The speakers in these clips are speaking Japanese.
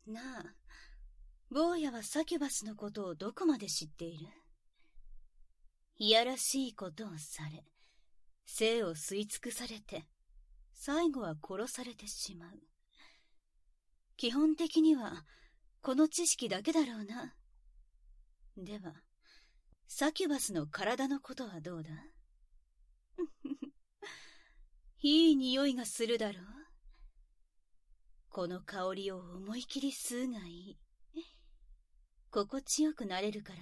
なあ、坊やはサキュバスのことをどこまで知っている？いやらしいことをされ、生を吸い尽くされて、最後は殺されてしまう。基本的には、この知識だけだろうな。では、サキュバスの体のことはどうだ？いい匂いがするだろう？この香りを思い切り吸うがいい。心地よくなれるから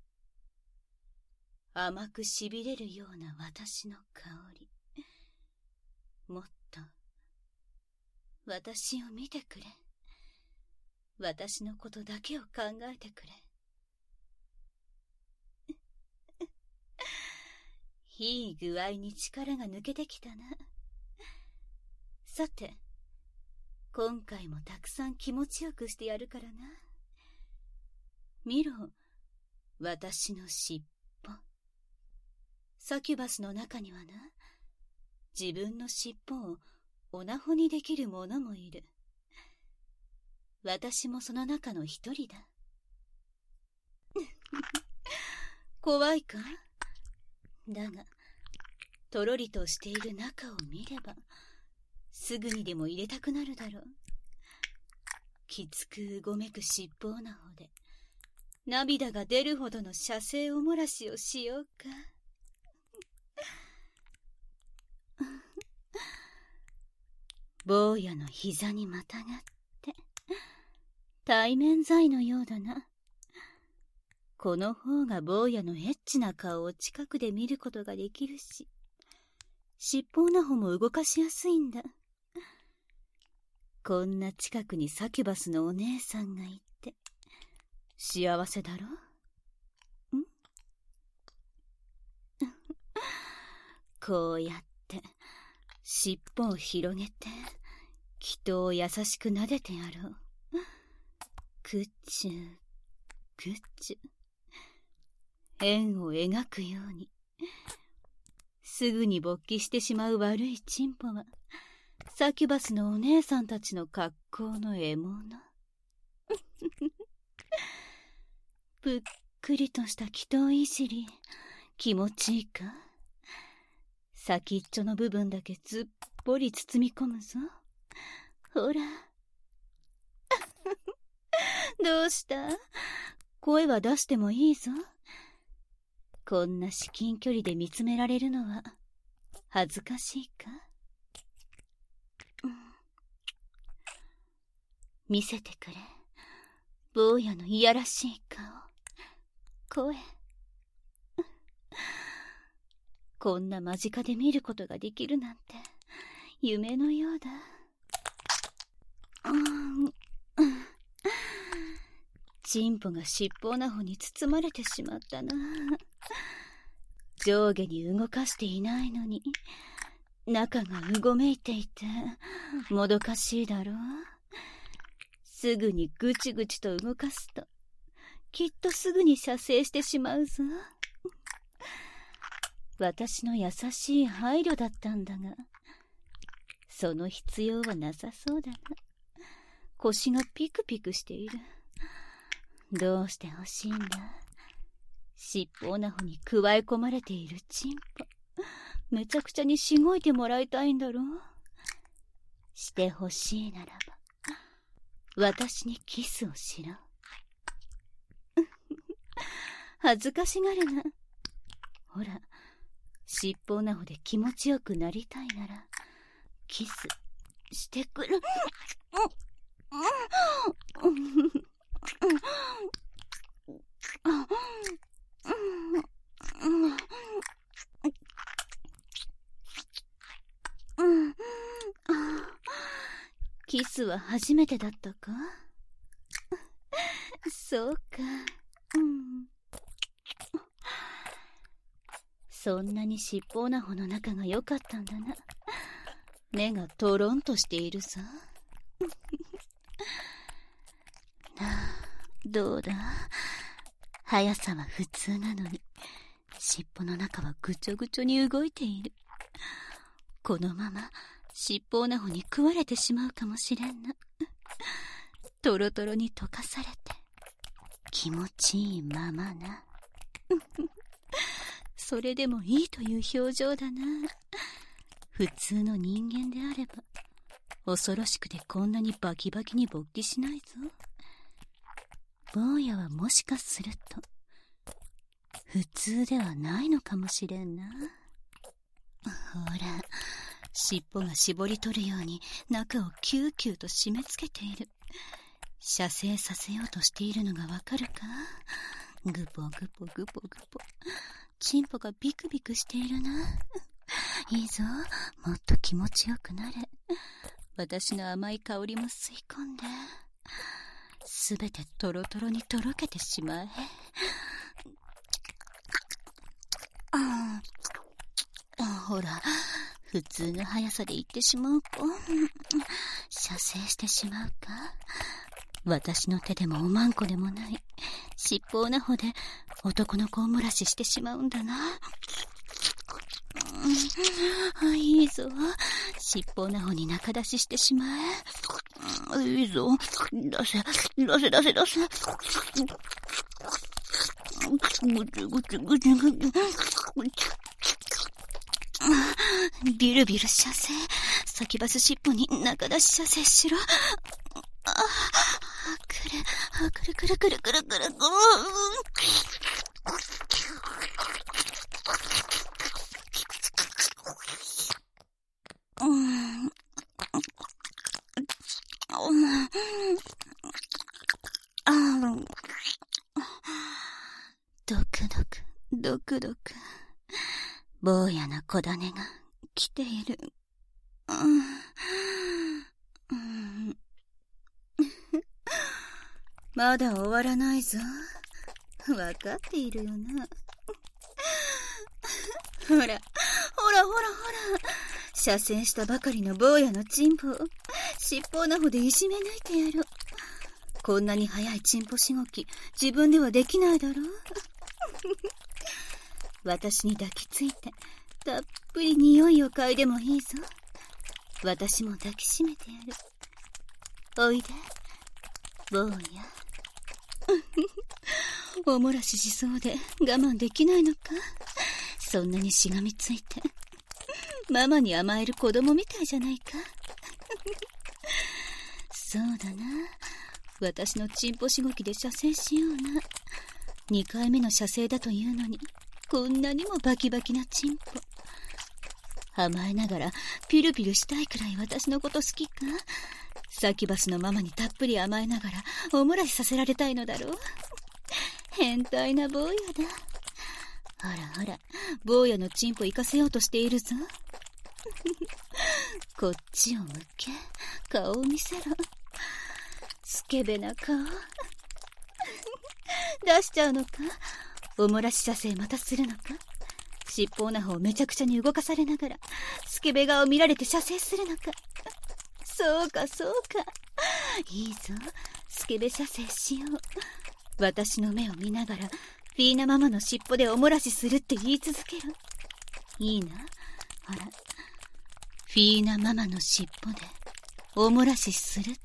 な。甘くしびれるような私の香り。もっと、私を見てくれ。私のことだけを考えてくれ。いい具合に力が抜けてきたな。さて、今回もたくさん気持ちよくしてやるからな。見ろ、私の尻尾。サキュバスの中にはな、自分の尻尾をオナホにできる者もいる。私もその中の一人だ。怖いか？だが、とろりとしている中を見れば、すぐにでも入れたくなるだろう。きつくうごめく尻尾なほで、涙が出るほどの射精おもらしをしようか。坊やの膝にまたがって、対面罪のようだな。この方が坊やのエッチな顔を近くで見ることができるし、尻尾なほも動かしやすいんだ。こんな近くにサキュバスのお姉さんがいて、幸せだろ？ん？こうやって、尻尾を広げて、人を優しく撫でてやろう。くっちゅ、くっちゅ。円を描くように。すぐに勃起してしまう悪いチンポは、サキュバスのお姉さんたちの格好の獲物。ぷっくりとした気筒いじり、気持ちいいか？先っちょの部分だけずっぽり包み込むぞ。ほら。どうした？声は出してもいいぞ。こんな至近距離で見つめられるのは恥ずかしいか？見せてくれ。坊やのいやらしい顔。声。こんな間近で見ることができるなんて夢のようだ。チンポが尻尾なほに包まれてしまったな。上下に動かしていないのに中がうごめいていてもどかしいだろう。すぐにぐちぐちと動かすときっとすぐに射精してしまうぞ。私の優しい配慮だったんだが、その必要はなさそうだな。腰がピクピクしている。どうしてほしいんだ？尻尾なほにくわえ込まれているチンポ。めちゃくちゃにしごいてもらいたいんだろう。してほしいならば、私にキスをしろ。恥ずかしがるな。ほら、尻尾なほで気持ちよくなりたいなら、キスしてくる。キスは初めてだったか？そうか。そんなに尻尾なほの仲が良かったんだな。目がトロンとしているさ。どうだ？速さは普通なのに、尻尾の中はぐちょぐちょに動いている。このまま尻尾なほに食われてしまうかもしれんな。 トロトロに溶かされて、気持ちいいままな。それでもいいという表情だな。普通の人間であれば、恐ろしくてこんなにバキバキに勃起しないぞ。坊やはもしかすると、普通ではないのかもしれんな。ほら、尻尾が絞り取るように中をキューキューと締め付けている。射精させようとしているのがわかるか？グポグポグポグポ。チンポがビクビクしているな。いいぞ、もっと気持ちよくなれ。私の甘い香りも吸い込んで、すべてトロトロにとろけてしまえ。ほら、普通の速さで行ってしまうか。射精してしまうか。私の手でもおまんこでもない、尻尾オナホで男の子を漏らししてしまうんだな。いいぞ、尻尾オナホに中出ししてしまえ。いいぞ、出せ。ビルビル射精、先バス尻尾に中出し射精しろ。くる。ドクドク。坊やの子種が来ている。まだ終わらないぞ。わかっているよな。ほら。射精したばかりの坊やのチンポを尻尾オナホでいじめ抜いてやろう。こんなに早いチンポしごき、自分ではできないだろう。私に抱きついて、たっぷり匂いを嗅いでもいいぞ。私も抱きしめてやる。おいで、坊や。お漏らししそうで我慢できないのか？そんなにしがみついて。ママに甘える子供みたいじゃないか。そうだな。私のチンポしごきで射精しような。2回目の射精だというのに、こんなにもバキバキなチンポ。甘えながらピルピルしたいくらい私のこと好きか？サキバスのママにたっぷり甘えながらお漏らしさせられたいのだろう。変態な坊やだ。ほら、坊やのチンポ行かせようとしているぞ。こっちを向け、顔を見せろ。スケベな顔。出しちゃうのか？お漏らし射精またするのか？尻尾オナホをめちゃくちゃに動かされながらスケベ顔を見られて射精するのか？そうか。いいぞ、スケベ射精しよう。私の目を見ながらフィーナママの尻尾でお漏らしするって言い続けろ。いいな。ほら、フィーナママの尻尾でお漏らしするって。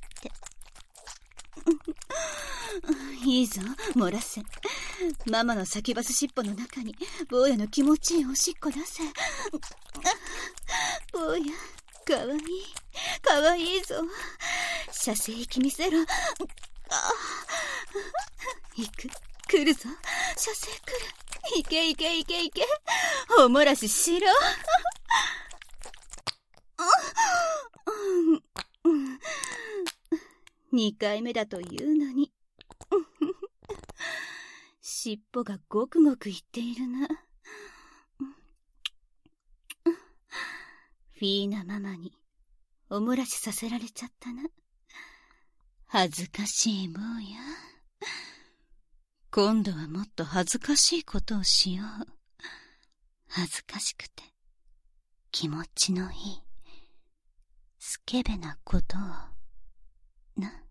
いいぞ、漏らせ。ママの先バス尻尾の中に坊やの気持ちいいおしっこ出せ。坊や、かわいいぞ。射精域見せろ。来るぞ、射精来る。いけ。お漏らししろ。2回目だというのに。尻尾がごくごくいっているな。フィーナママにお漏らしさせられちゃったな。恥ずかしい坊や。今度はもっと恥ずかしいことをしよう。恥ずかしくて気持ちのいいスケベなことをな。